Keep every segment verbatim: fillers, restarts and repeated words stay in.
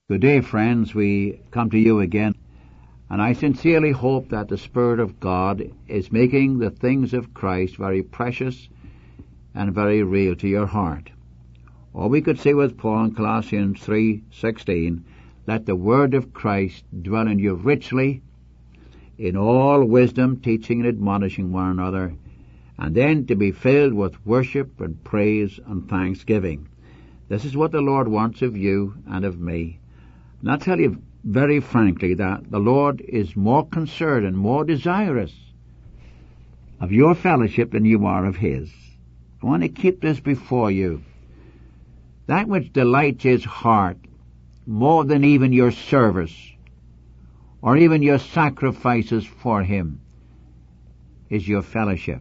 Good day, friends. We come to you again, and I sincerely hope that the Spirit of God is making the things of Christ very precious and very real to your heart. Or we could say with Paul in Colossians three sixteen, let the word of Christ dwell in you richly, in all wisdom, teaching and admonishing one another, and then to be filled with worship and praise and thanksgiving. This is what the Lord wants of you and of me. And I'll tell you very frankly that the Lord is more concerned and more desirous of your fellowship than you are of His. I want to keep this before you. That which delights His heart more than even your service or even your sacrifices for Him is your fellowship.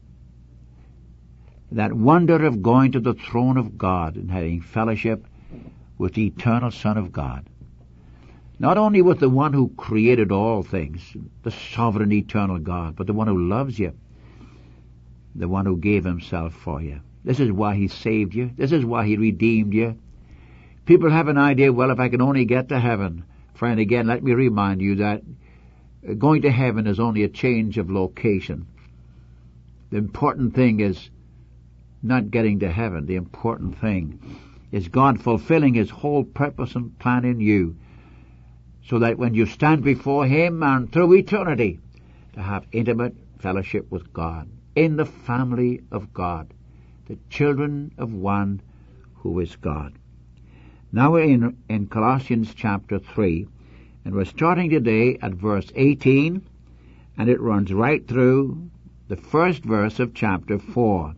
That wonder of going to the throne of God and having fellowship with the eternal Son of God. Not only with the one who created all things, the sovereign eternal God, but the one who loves you, the one who gave Himself for you. This is why He saved you. This is why He redeemed you. People have an idea, well, if I can only get to heaven. Friend, again, let me remind you that going to heaven is only a change of location. The important thing is not getting to heaven. The important thing is God fulfilling His whole purpose and plan in you, so that when you stand before Him and through eternity, to have intimate fellowship with God, in the family of God, the children of one who is God. Now we're in, in Colossians chapter three, and we're starting today at verse eighteen, and it runs right through the first verse of chapter four.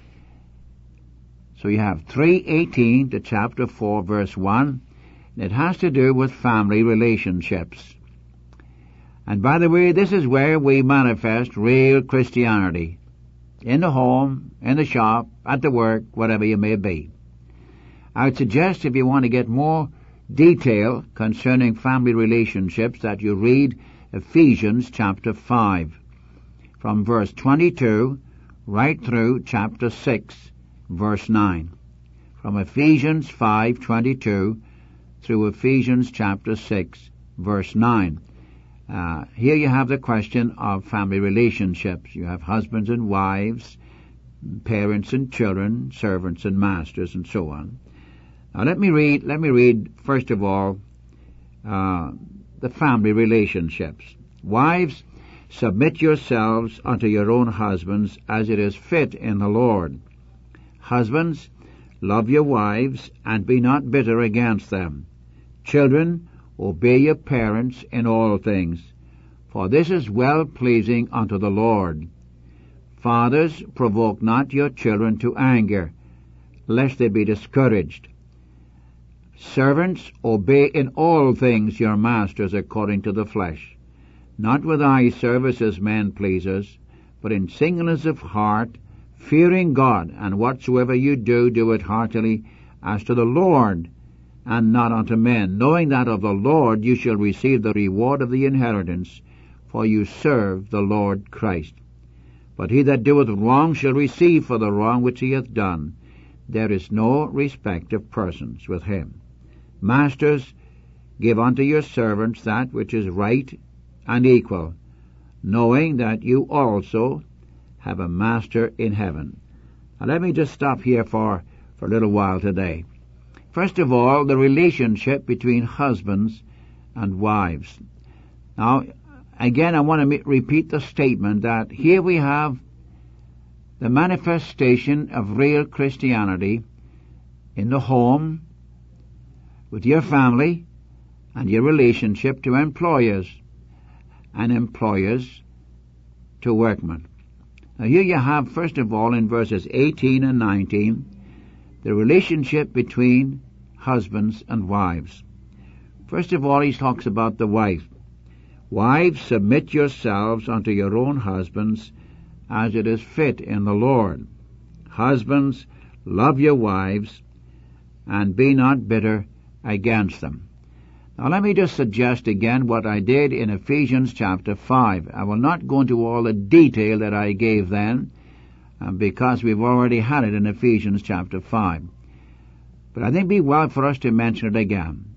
So you have three eighteen to chapter four, verse one, and it has to do with family relationships. And by the way, this is where we manifest real Christianity. In the home, in the shop, at the work, whatever you may be. I would suggest if you want to get more detail concerning family relationships that you read Ephesians chapter five, from verse twenty-two right through chapter six, verse nine. From Ephesians five twenty-two through Ephesians chapter six, verse nine. Uh, here you have the question of family relationships. You have husbands and wives, parents and children, servants and masters, and so on. Now let me read, let me read first of all, uh, the family relationships. Wives, submit yourselves unto your own husbands as it is fit in the Lord. Husbands, love your wives and be not bitter against them. Children, obey your parents in all things, for this is well-pleasing unto the Lord. Fathers, provoke not your children to anger, lest they be discouraged. Servants, obey in all things your masters according to the flesh, not with eye service as men pleasers, but in singleness of heart, fearing God, and whatsoever you do, do it heartily as to the Lord, and not unto men, knowing that of the Lord you shall receive the reward of the inheritance, for you serve the Lord Christ. But he that doeth wrong shall receive for the wrong which he hath done. There is no respect of persons with him. Masters, give unto your servants that which is right and equal, knowing that you also have a master in heaven. Now let me just stop here for, for a little while today. First of all, the relationship between husbands and wives. Now, again, I want to repeat the statement that here we have the manifestation of real Christianity in the home, with your family, and your relationship to employers, and employers to workmen. Now here you have, first of all, in verses eighteen and nineteen, the relationship between husbands and wives. First of all, he talks about the wife. Wives, submit yourselves unto your own husbands, as it is fit in the Lord. Husbands, love your wives, and be not bitter against them. Now let me just suggest again what I did in Ephesians chapter five. I will not go into all the detail that I gave then, because we've already had it in Ephesians chapter five. But I think it'd be well for us to mention it again.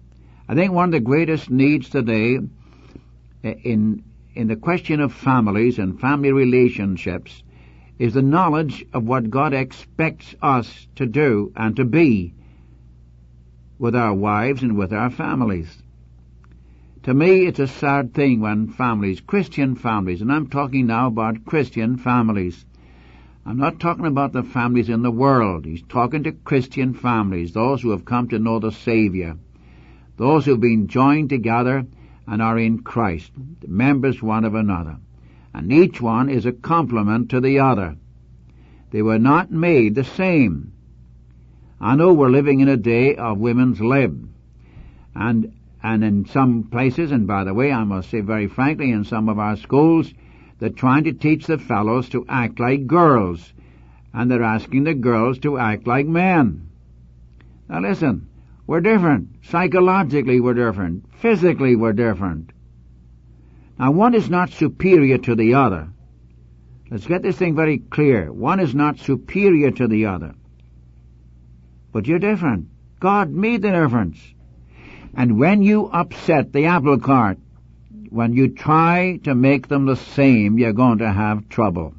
I think one of the greatest needs today in in the question of families and family relationships is the knowledge of what God expects us to do and to be with our wives and with our families. To me, it's a sad thing when families, Christian families, and I'm talking now about Christian families. I'm not talking about the families in the world. He's talking to Christian families, those who have come to know the Savior, those who have been joined together and are in Christ, members one of another. And each one is a complement to the other. They were not made the same. I know we're living in a day of women's lib. And and in some places, and by the way, I must say very frankly, in some of our schools, they're trying to teach the fellows to act like girls. And they're asking the girls to act like men. Now listen, we're different. Psychologically we're different. Physically we're different. Now one is not superior to the other. Let's get this thing very clear. One is not superior to the other. But you're different. God made the difference. And when you upset the apple cart, when you try to make them the same, you're going to have trouble.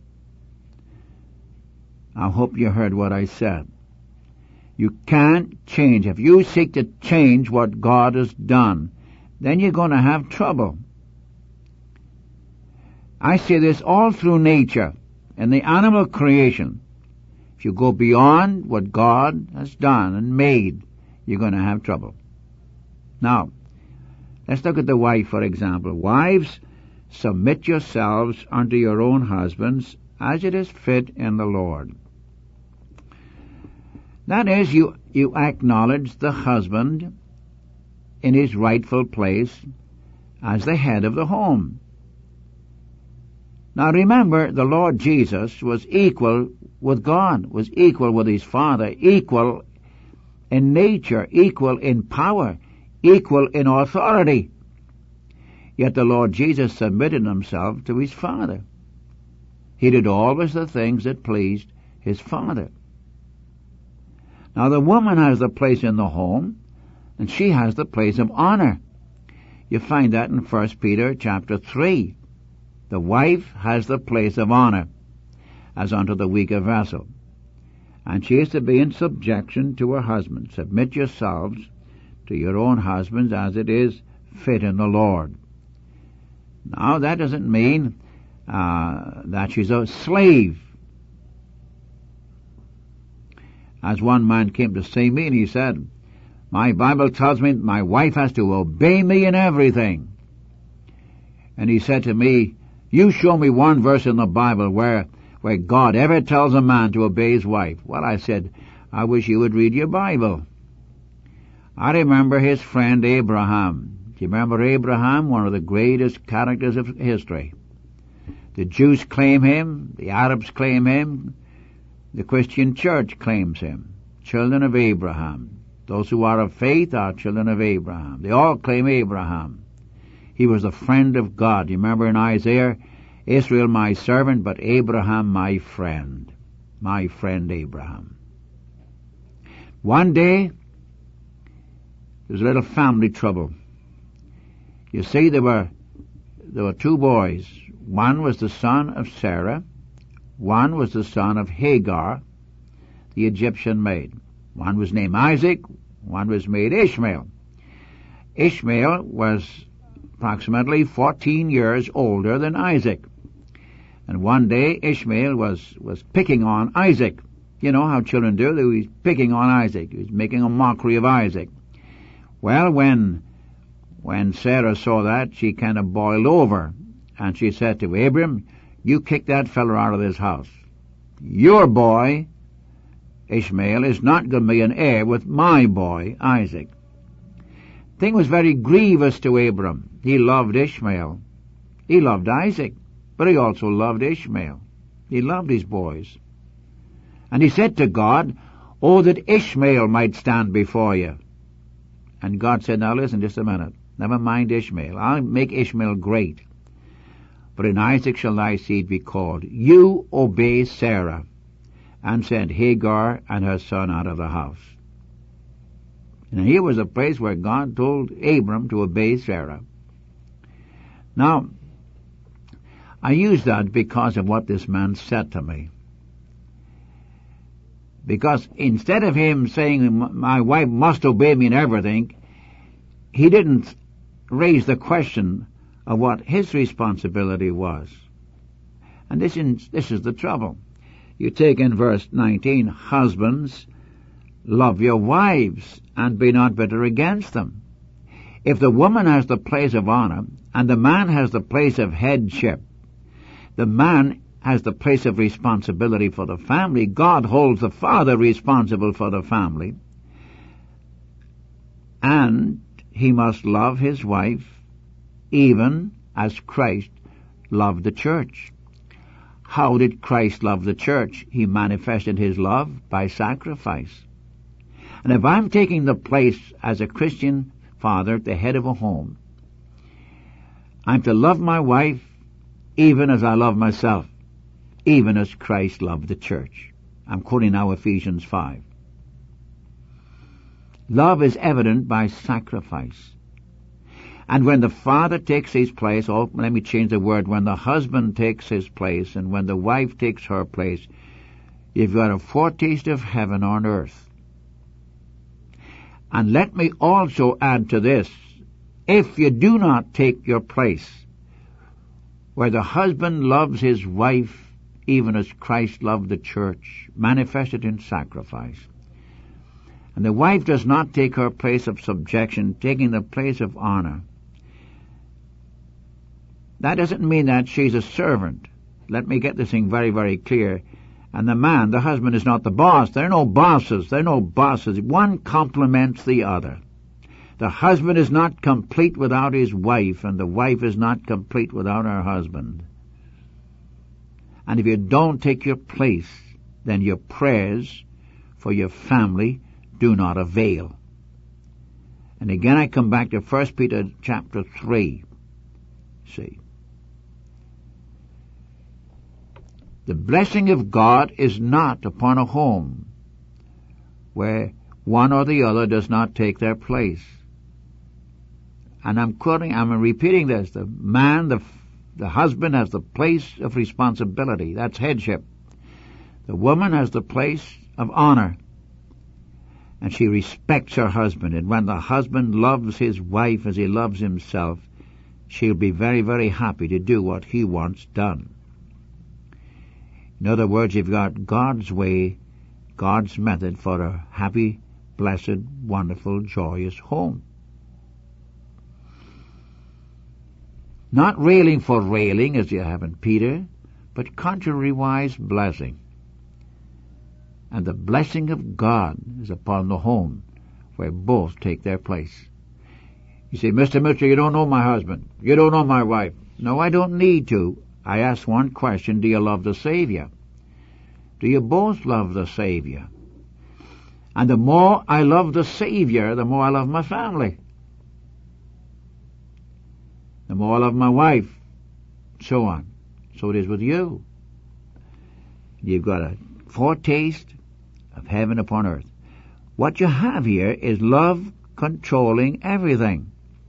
I hope you heard what I said. You can't change. If you seek to change what God has done, then you're going to have trouble. I see this all through nature and the animal creation. If you go beyond what God has done and made, you're going to have trouble. Now, let's look at the wife, for example. Wives, submit yourselves unto your own husbands as it is fit in the Lord. That is, you, you acknowledge the husband in his rightful place as the head of the home. Now remember, the Lord Jesus was equal with God, was equal with his Father, equal in nature, equal in power, equal in authority. Yet the Lord Jesus submitted himself to his Father. He did always the things that pleased his Father. Now the woman has the place in the home, and she has the place of honor. You find that in First Peter chapter three. The wife has the place of honor, as unto the weaker vessel. And she is to be in subjection to her husband. Submit yourselves to your own husbands as it is fit in the Lord. Now that doesn't mean uh, that she's a slave. As one man came to see me and he said, my Bible tells me my wife has to obey me in everything. And he said to me, you show me one verse in the Bible where, where God ever tells a man to obey his wife. Well, I said, I wish you would read your Bible. I remember his friend Abraham. Do you remember Abraham? One of the greatest characters of history. The Jews claim him, the Arabs claim him, the Christian church claims him. Children of Abraham. Those who are of faith are children of Abraham. They all claim Abraham. He was a friend of God. You remember in Isaiah, Israel my servant, but Abraham my friend. My friend Abraham. One day, there was a little family trouble. You see, there were, there were two boys. One was the son of Sarah. One was the son of Hagar, the Egyptian maid. One was named Isaac. One was made Ishmael. Ishmael was approximately fourteen years older than Isaac. And one day Ishmael was, was picking on Isaac. You know how children do. He was picking on Isaac. He was making a mockery of Isaac. Well, when, when Sarah saw that, she kind of boiled over. And she said to Abram, you kick that fellow out of this house. Your boy, Ishmael, is not going to be an heir with my boy, Isaac. The thing was very grievous to Abram. He loved Ishmael. He loved Isaac, but he also loved Ishmael. He loved his boys. And he said to God, oh, that Ishmael might stand before you. And God said, now listen just a minute. Never mind Ishmael. I'll make Ishmael great. But in Isaac shall thy seed be called. You obey Sarah, and send Hagar and her son out of the house. And here was a place where God told Abram to obey Sarah. Now, I use that because of what this man said to me. Because instead of him saying, my wife must obey me in everything, he didn't raise the question of what his responsibility was. And this is, this is the trouble. You take in verse nineteen, husbands, love your wives, and be not bitter against them. If the woman has the place of honor, and the man has the place of headship, the man has the place of responsibility for the family. God holds the father responsible for the family. And he must love his wife even as Christ loved the church. How did Christ love the church? He manifested his love by sacrifice. And if I'm taking the place as a Christian father, the head of a home, I'm to love my wife even as I love myself, even as Christ loved the church. I'm quoting now Ephesians five. Love is evident by sacrifice. And when the father takes his place, oh, let me change the word, when the husband takes his place and when the wife takes her place, you've got a foretaste of heaven on earth. And let me also add to this, if you do not take your place, where the husband loves his wife even as Christ loved the church, manifested in sacrifice, and the wife does not take her place of subjection, taking the place of honor, that doesn't mean that she's a servant. Let me get this thing very, very clear. And the man, the husband, is not the boss. There are no bosses. There are no bosses. One complements the other. The husband is not complete without his wife, and the wife is not complete without her husband. And if you don't take your place, then your prayers for your family do not avail. And again I come back to First Peter chapter three. See. The blessing of God is not upon a home where one or the other does not take their place. And I'm quoting, I'm repeating this. The man, the, the husband has the place of responsibility. That's headship. The woman has the place of honor. And she respects her husband. And when the husband loves his wife as he loves himself, she'll be very, very happy to do what he wants done. In other words, you've got God's way, God's method for a happy, blessed, wonderful, joyous home. Not railing for railing, as you have in Peter, but contrariwise blessing. And the blessing of God is upon the home where both take their place. You say, Mister Mitchell, you don't know my husband. You don't know my wife. No, I don't need to. I ask one question, do you love the Savior? Do you both love the Savior? And the more I love the Savior, the more I love my family. The more I love my wife, so on. So it is with you. You've got a foretaste of heaven upon earth. What you have here is love controlling everything.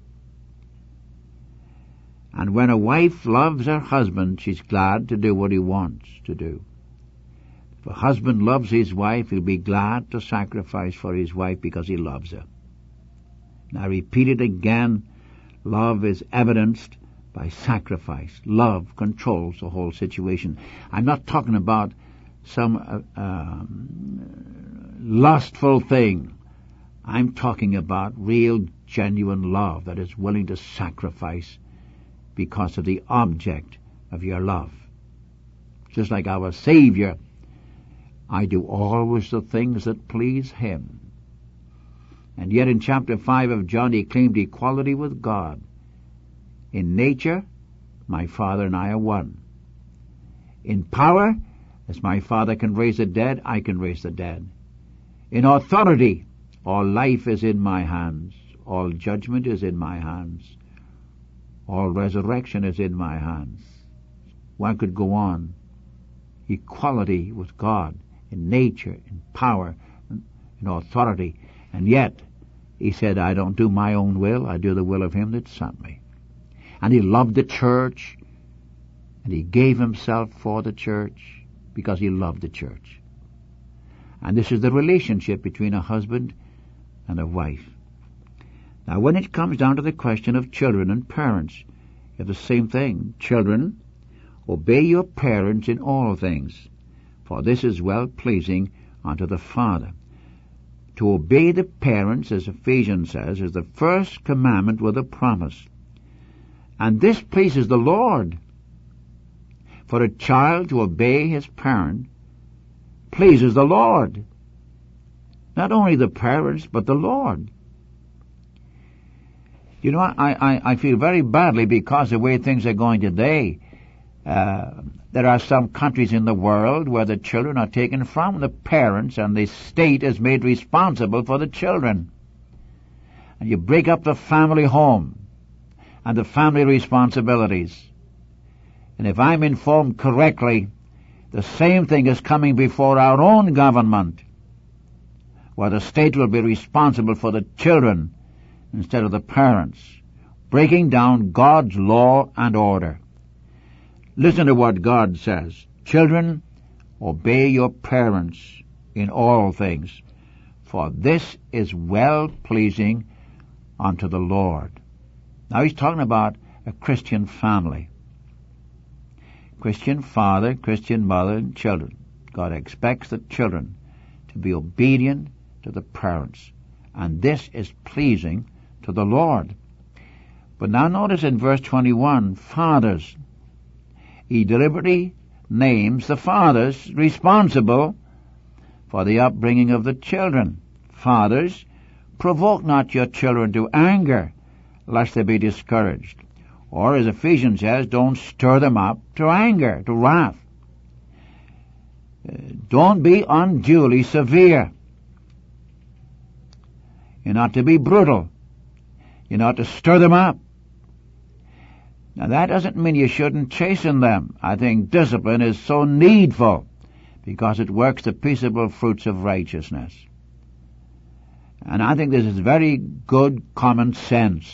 And when a wife loves her husband, she's glad to do what he wants to do. If a husband loves his wife, he'll be glad to sacrifice for his wife because he loves her. And I repeat it again, love is evidenced by sacrifice. Love controls the whole situation. I'm not talking about some uh, um, lustful thing. I'm talking about real, genuine love that is willing to sacrifice because of the object of your love. Just like our Savior, I do always the things that please Him. And yet in chapter five of John, He claimed equality with God. In nature, my Father and I are one. In power, as my Father can raise the dead, I can raise the dead. In authority, all life is in my hands. All judgment is in my hands. All resurrection is in my hands. One could go on. Equality with God in nature, in power, in authority. And yet, He said, I don't do my own will, I do the will of him that sent me. And he loved the church, and he gave himself for the church because he loved the church. And this is the relationship between a husband and a wife. Now, when it comes down to the question of children and parents, you have the same thing. Children, obey your parents in all things, for this is well-pleasing unto the Father. To obey the parents, as Ephesians says, is the first commandment with a promise. And this pleases the Lord. For a child to obey his parent pleases the Lord. Not only the parents, but the Lord. You know, I, I, I feel very badly because of the way things are going today. Uh, there are some countries in the world where the children are taken from the parents and the state is made responsible for the children. And you break up the family home and the family responsibilities. And if I'm informed correctly, the same thing is coming before our own government, where the state will be responsible for the children instead of the parents, breaking down God's law and order. Listen to what God says. Children, obey your parents in all things, for this is well-pleasing unto the Lord. Now he's talking about a Christian family. Christian father, Christian mother, and children. God expects the children to be obedient to the parents, and this is pleasing to the Lord. But now notice in verse twenty-one, fathers. He deliberately names the fathers responsible for the upbringing of the children. Fathers, provoke not your children to anger, lest they be discouraged. Or, as Ephesians says, don't stir them up to anger, to wrath. Uh, don't be unduly severe. You're not to be brutal. You're not to stir them up. Now, that doesn't mean you shouldn't chasten them. I think discipline is so needful because it works the peaceable fruits of righteousness. And I think this is very good common sense.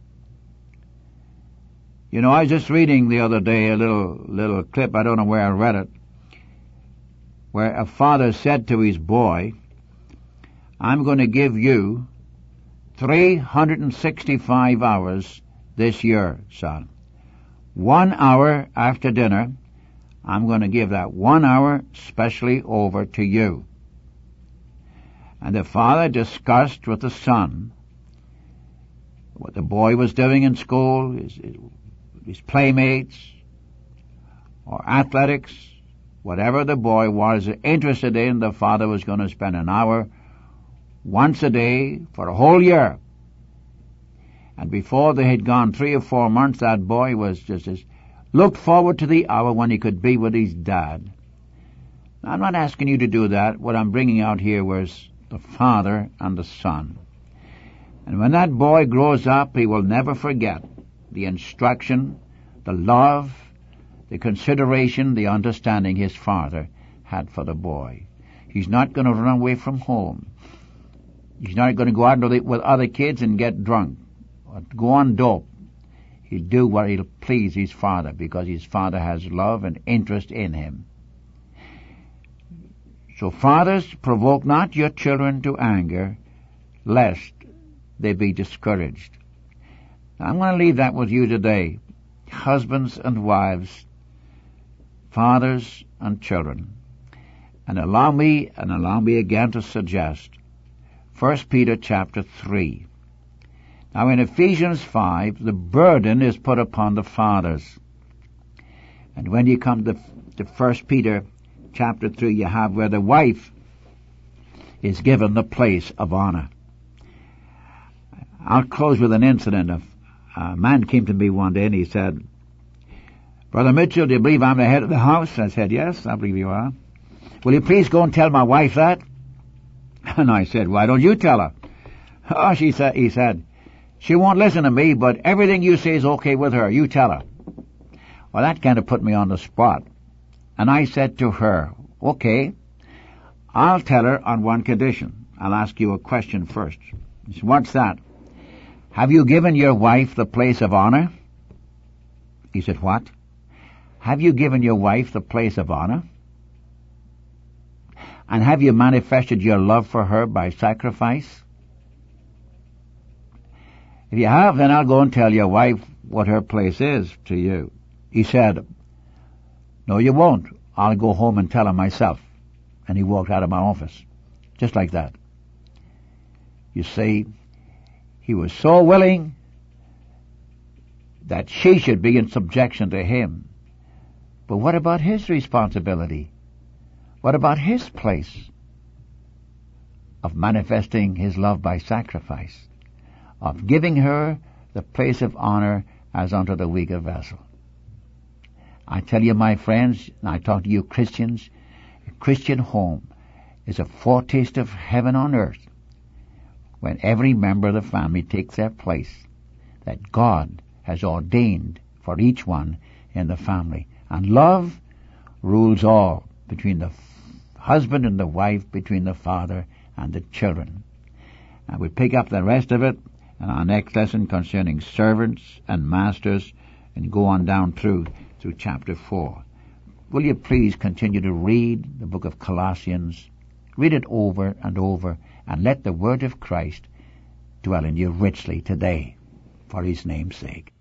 You know, I was just reading the other day a little little clip, I don't know where I read it, where a father said to his boy, I'm going to give you three hundred sixty-five hours this year, son. One hour after dinner, I'm going to give that one hour specially over to you. And the father discussed with the son what the boy was doing in school, his, his playmates, or athletics, whatever the boy was interested in, the father was going to spend an hour once a day for a whole year. And before they had gone three or four months, that boy was just as looked forward to the hour when he could be with his dad. Now, I'm not asking you to do that. What I'm bringing out here was the father and the son. And when that boy grows up, he will never forget the instruction, the love, the consideration, the understanding his father had for the boy. He's not going to run away from home. He's not going to go out with other kids and get drunk or go on dope. He'll do what will please his father because his father has love and interest in him. So fathers, provoke not your children to anger, lest they be discouraged. Now, I'm going to leave that with you today. Husbands and wives, fathers and children. And allow me, and allow me again to suggest, First Peter chapter three. Now in Ephesians five, the burden is put upon the fathers. And when you come to, to First Peter chapter three, you have where the wife is given the place of honor. I'll close with an incident. Of, a man came to me one day and he said, Brother Mitchell, do you believe I'm the head of the house? I said, yes, I believe you are. Will you please go and tell my wife that? And I said, why don't you tell her? Oh, she said, he said, she won't listen to me, but everything you say is okay with her. You tell her. Well, that kind of put me on the spot. And I said to her, okay, I'll tell her on one condition. I'll ask you a question first. So what's that? Have you given your wife the place of honor? He said, what? Have you given your wife the place of honor? And have you manifested your love for her by sacrifice? If you have, then I'll go and tell your wife what her place is to you. He said, no, you won't. I'll go home and tell her myself. And he walked out of my office. Just like that. You see, he was so willing that she should be in subjection to him. But what about his responsibility? What about his place of manifesting his love by sacrifice, of giving her the place of honor as unto the weaker vessel? I tell you, my friends, and I talk to you Christians, a Christian home is a foretaste of heaven on earth when every member of the family takes their place that God has ordained for each one in the family. And love rules all between the husband and the wife, between the father and the children. And we pick up the rest of it in our next lesson concerning servants and masters, and go on down through through chapter four. Will you please continue to read the book of Colossians? Read it over and over, and let the word of Christ dwell in you richly today, for his name's sake.